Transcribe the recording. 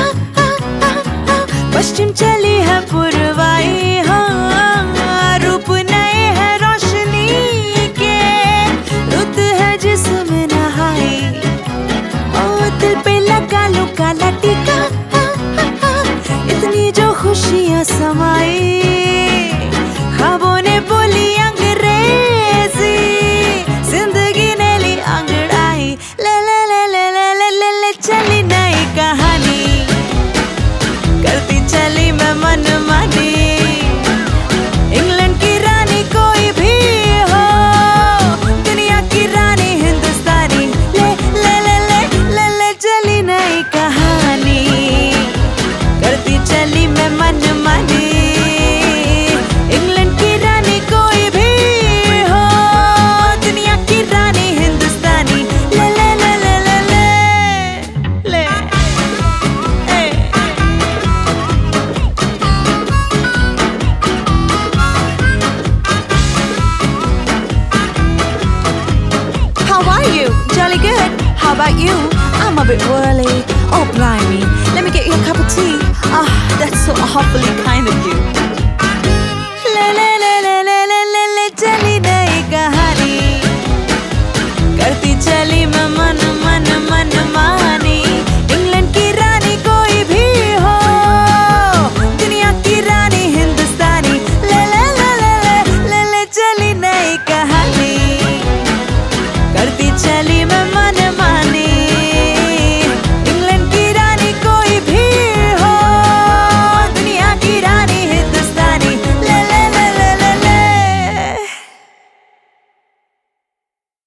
पश्चिम चली है पुरवाई, हाँ रूप नए है रोशनी के, रुत है जिसमें नहाई। ओ दिल पे लगा लो काला टीका, इतनी जो खुशियाँ समाई। ख्वाबों ने बोली अंग्रेजी, जिंदगी ने ली अंगड़ाई। ले ले ले ले ले ले ले ले चली नई कहानी, करती चली मैं मनमानी। इंग्लैंड की रानी कोई भी हो, दुनिया की रानी हिंदुस्तानी। ले ले ले ले ले ले चली नई कहानी, करती चली मैं मनमानी। इंग्लैंड की रानी कोई भी हो, दुनिया की रानी हिंदुस्तानी। ले ले ले ले ले ले ले How are you? Jolly good. How about you? I'm a bit whirly. Oh blimey, let me get you a cup of tea. Ah, that's so awfully kind of you.